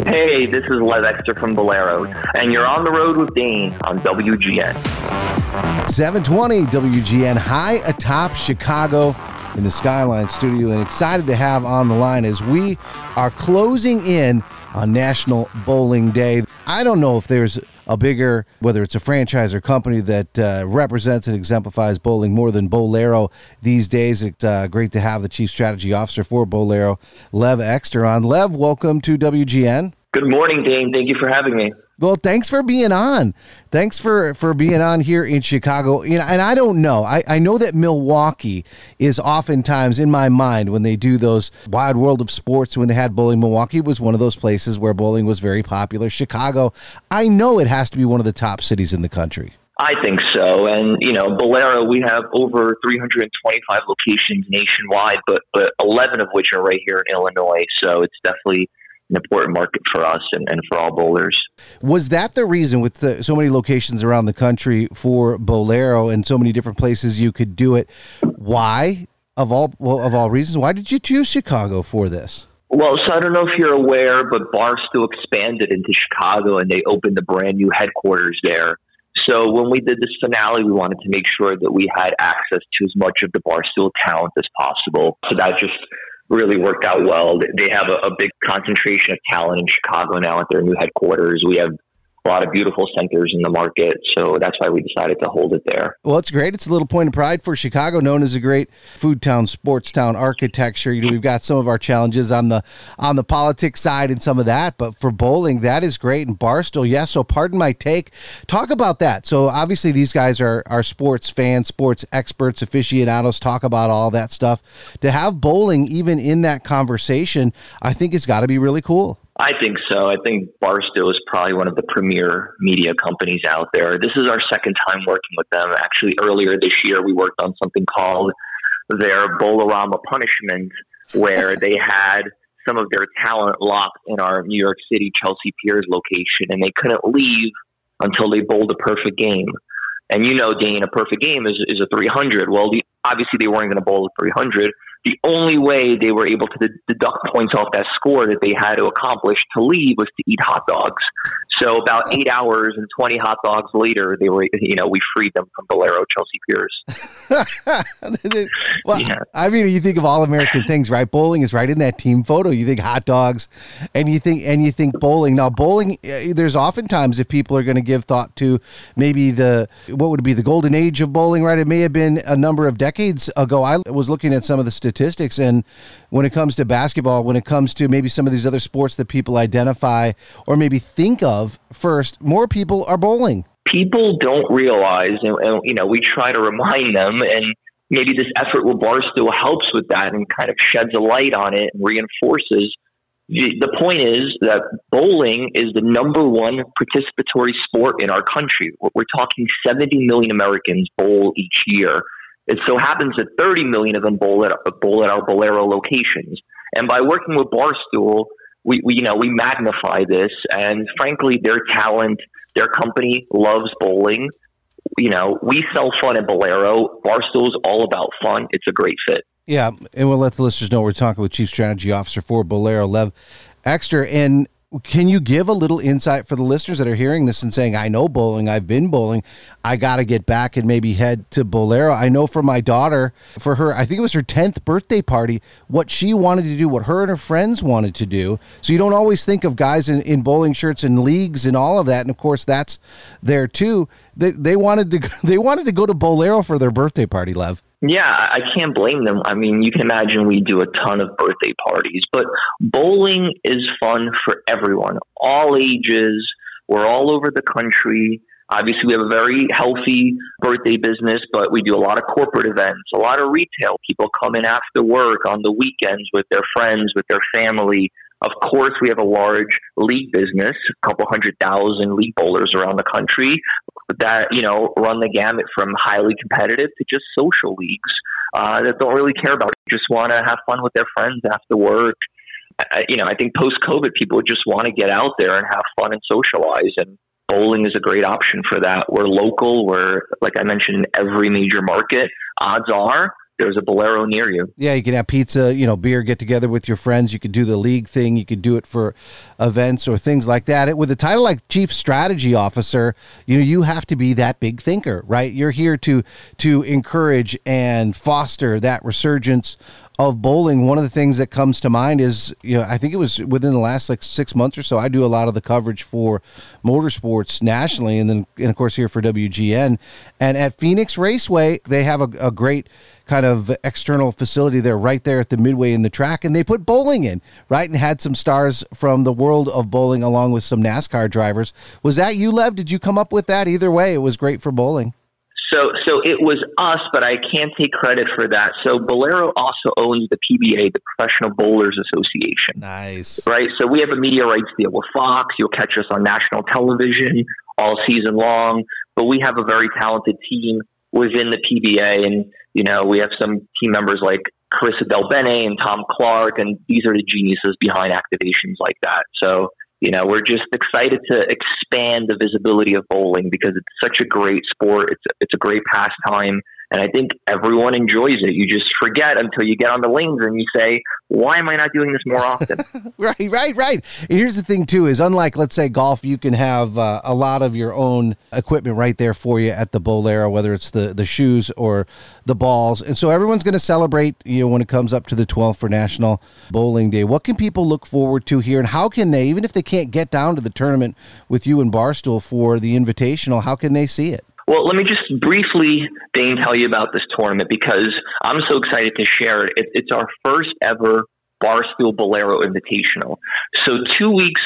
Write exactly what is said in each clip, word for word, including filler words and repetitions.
Hey, this is Lev Exter from Bolero, and you're on the road with Dane on W G N. seven twenty W G N, high atop Chicago in the Skyline studio, and excited to have on the line as we are closing in on National Bowling Day. I don't know if there's a bigger, whether it's a franchise or company that uh, represents and exemplifies bowling more than Bolero these days. It's uh, great to have the Chief Strategy Officer for Bolero, Lev Exter, on. Lev, welcome to W G N. Good morning, Dane. Thank you for having me. Well, thanks for being on. Thanks for, for being on here in Chicago. You know, and I don't know. I, I know that Milwaukee is oftentimes in my mind when they do those Wild World of Sports, when they had bowling. Milwaukee was one of those places where bowling was very popular. Chicago, I know it has to be one of the top cities in the country. I think so. And, you know, Bolero, we have over three hundred twenty-five locations nationwide, but, but eleven of which are right here in Illinois. So it's definitely an important market for us and, and for all bowlers. Was that the reason, with the, so many locations around the country for Bolero and so many different places you could do it, why, of all well, of all reasons, why did you choose Chicago for this? Well, so I don't know if you're aware, but Barstool expanded into Chicago and they opened a brand new headquarters there. So when we did this finale, we wanted to make sure that we had access to as much of the Barstool talent as possible. So that just really worked out well. They have a, a big concentration of talent in Chicago now at their new headquarters. We have a lot of beautiful centers in the market, so that's why we decided to hold it there. Well, it's great. It's a little point of pride for Chicago, known as a great food town, sports town, architecture. You know, we've got some of our challenges on the on the politics side and some of that, but for bowling, that is great. And Barstool, yes. Yeah, so pardon my take. Talk about that. So obviously, these guys are are sports fans, sports experts, aficionados. Talk about all that stuff. To have bowling even in that conversation, I think it's got to be really cool. I think so. I think Barstool is probably one of the premier media companies out there. This is our second time working with them. Actually, earlier this year, we worked on something called their Bowl-orama Punishment, where they had some of their talent locked in our New York City Chelsea Piers location, and they couldn't leave until they bowled a perfect game. And you know, Dane, a perfect game is, is a three hundred. Well, the, obviously they weren't going to bowl a three hundred. The only way they were able to d- deduct points off that score that they had to accomplish to leave was to eat hot dogs. So about eight hours and twenty hot dogs later, they were, you know, we freed them from Bolero Chelsea Piers. Well, yeah. I mean, you think of all American things, right? Bowling is right in that team photo. You think hot dogs, and you think and you think bowling. Now, bowling, uh, there's oftentimes, if people are going to give thought to maybe the what would be the golden age of bowling, right? It may have been a number of decades ago. I was looking at some of the statistics, and when it comes to basketball, when it comes to maybe some of these other sports that people identify or maybe think of first, more people are bowling. People don't realize, and, and you know, we try to remind them, and maybe this effort with Barstool helps with that and kind of sheds a light on it and reinforces. The, the point is that bowling is the number one participatory sport in our country. We're talking seventy million Americans bowl each year. It so happens that thirty million of them bowl at, bowl at our Bolero locations. And by working with Barstool, we, we, you know, we magnify this. And frankly, their talent, their company loves bowling. You know, we sell fun at Bolero. Barstool is all about fun. It's a great fit. Yeah, and we'll let the listeners know we're talking with Chief Strategy Officer for Bolero, Lev Exter. And can you give a little insight for the listeners that are hearing this and saying, I know bowling, I've been bowling, I got to get back and maybe head to Bolero? I know for my daughter, for her, I think it was her tenth birthday party, what she wanted to do, what her and her friends wanted to do. So you don't always think of guys in, in bowling shirts and leagues and all of that. And of course, that's there too. They, they wanted to they wanted to go to Bolero for their birthday party, Lev. Yeah, I can't blame them. I mean, you can imagine we do a ton of birthday parties, but bowling is fun for everyone, all ages. We're all over the country. Obviously, we have a very healthy birthday business, but we do a lot of corporate events, a lot of retail. People come in after work on the weekends with their friends, with their family. Of course, we have a large league business, a couple hundred thousand league bowlers around the country that, you know, run the gamut from highly competitive to just social leagues uh, that don't really care about it, just want to have fun with their friends after work. I, you know, I think post-COVID, people just want to get out there and have fun and socialize, and bowling is a great option for that. We're local. We're, like I mentioned, in every major market. Odds are there's a Bolero near you. Yeah, you can have pizza, you know, beer, get together with your friends. You could do the league thing. You could do it for events or things like that. It, with a title like Chief Strategy Officer, you know, you have to be that big thinker, right? You're here to to encourage and foster that resurgence of bowling. One of the things that comes to mind is, you know, I think it was within the last like six months or so, I do a lot of the coverage for motorsports nationally, and then, and of course, here for W G N. And at Phoenix Raceway, they have a, a great kind of external facility there, right there at the midway in the track, and they put bowling in, right, and had some stars from the world of bowling along with some NASCAR drivers. Was that you, Lev? Did you come up with that? Either way, it was great for bowling. So, so it was us, but I can't take credit for that. So Bolero also owns the P B A, the Professional Bowlers Association. Nice. Right? So we have a media rights deal with Fox. You'll catch us on national television all season long. But we have a very talented team within the P B A. And, you know, we have some team members like Carissa Del Bene and Tom Clark, and these are the geniuses behind activations like that. So, you know, we're just excited to expand the visibility of bowling because it's such a great sport. It's a, it's a great pastime, and I think everyone enjoys it. You just forget until you get on the lanes and you say, why am I not doing this more often? Right, right, right. And here's the thing, too, is unlike, let's say, golf, you can have uh, a lot of your own equipment right there for you at the Bolero, whether it's the, the shoes or the balls. And so everyone's going to celebrate, you know, when it comes up to the twelfth for National Bowling Day. What can people look forward to here? And how can they, even if they can't get down to the tournament with you and Barstool for the Invitational, how can they see it? Well, let me just briefly, Dane, tell you about this tournament because I'm so excited to share it. it it's our first ever Barstool Bolero Invitational. So two weeks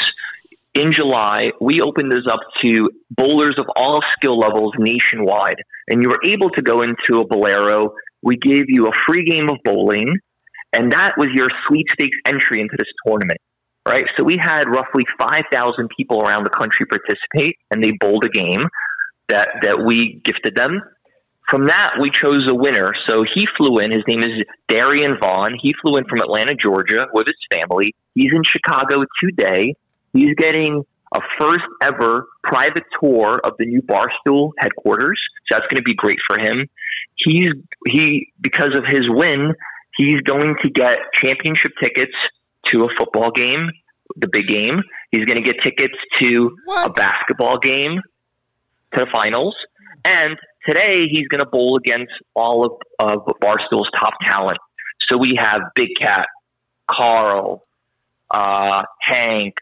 in July, we opened this up to bowlers of all skill levels nationwide. And you were able to go into a Bolero. We gave you a free game of bowling, and that was your sweepstakes entry into this tournament. Right? So we had roughly five thousand people around the country participate, and they bowled a game that that we gifted them. From that, we chose a winner. So he flew in. His name is Darian Vaughn. He flew in from Atlanta, Georgia with his family. He's in Chicago today. He's getting a first ever private tour of the new Barstool headquarters. So that's going to be great for him. He's he because of his win, he's going to get championship tickets to a football game, the big game. He's going to get tickets to what? a basketball game, to the finals. And today he's going to bowl against all of, of Barstool's top talent. So we have Big Cat, Carl, uh, Hank,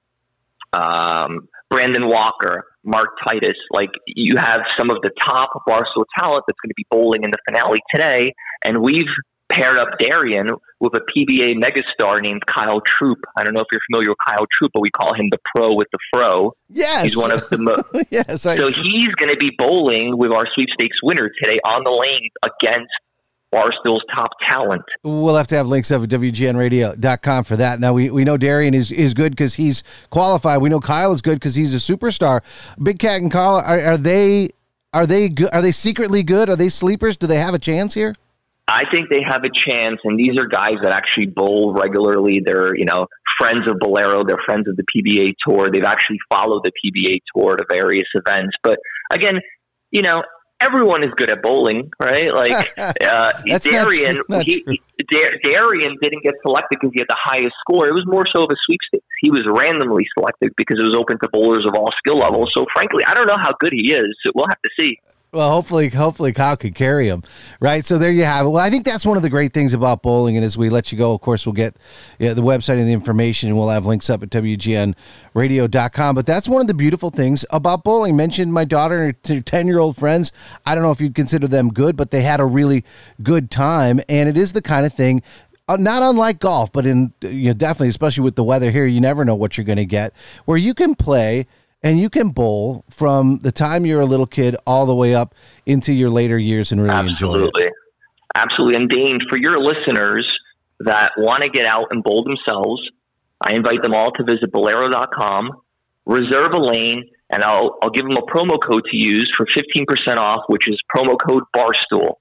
um, Brandon Walker, Mark Titus. Like, you have some of the top Barstool talent that's going to be bowling in the finale today. And we've paired up Darian with a P B A megastar named Kyle Troop. I don't know if you're familiar with Kyle Troop, but we call him the pro with the fro. Yes. He's one of the most. Yes. I- so he's going to be bowling with our sweepstakes winner today on the lanes against Barstool's top talent. We'll have to have links up at W G N radio dot com for that. Now, we, we know Darian is, is good because he's qualified. We know Kyle is good because he's a superstar. Big Cat and Kyle, are, are they are they good? Are they secretly good? Are they sleepers? Do they have a chance here? I think they have a chance, and these are guys that actually bowl regularly. They're, you know, friends of Bolero. They're friends of the P B A Tour. They've actually followed the P B A Tour to various events. But again, you know, everyone is good at bowling, right? Like uh, Darian, not true, not he, true. Dar- Darian didn't get selected because he had the highest score. It was more so of a sweepstakes. He was randomly selected because it was open to bowlers of all skill levels. So frankly, I don't know how good he is. We'll have to see. Well, hopefully, hopefully Kyle could carry him, right? So there you have it. Well, I think that's one of the great things about bowling. And as we let you go, of course, we'll get you know, the website and the information, and we'll have links up at W G N radio dot com. But that's one of the beautiful things about bowling. Mentioned my daughter and her ten-year-old friends. I don't know if you'd consider them good, but they had a really good time. And it is the kind of thing, uh, not unlike golf, but in you know, definitely, especially with the weather here, you never know what you're going to get, where you can play and you can bowl from the time you're a little kid all the way up into your later years and really Absolutely. enjoy it. Absolutely. And Dane, for your listeners that want to get out and bowl themselves, I invite them all to visit Bolero dot com, reserve a lane, and I'll, I'll give them a promo code to use for fifteen percent off, which is promo code Barstool.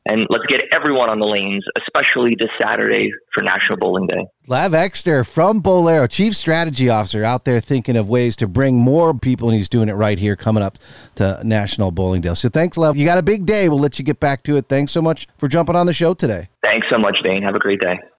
And let's get everyone on the lanes, especially this Saturday for National Bowling Day. Lev Ekster from Bowlero, Chief Strategy Officer, out there thinking of ways to bring more people, and he's doing it right here coming up to National Bowling Day. So thanks, Lev. You got a big day. We'll let you get back to it. Thanks so much for jumping on the show today. Thanks so much, Dane. Have a great day.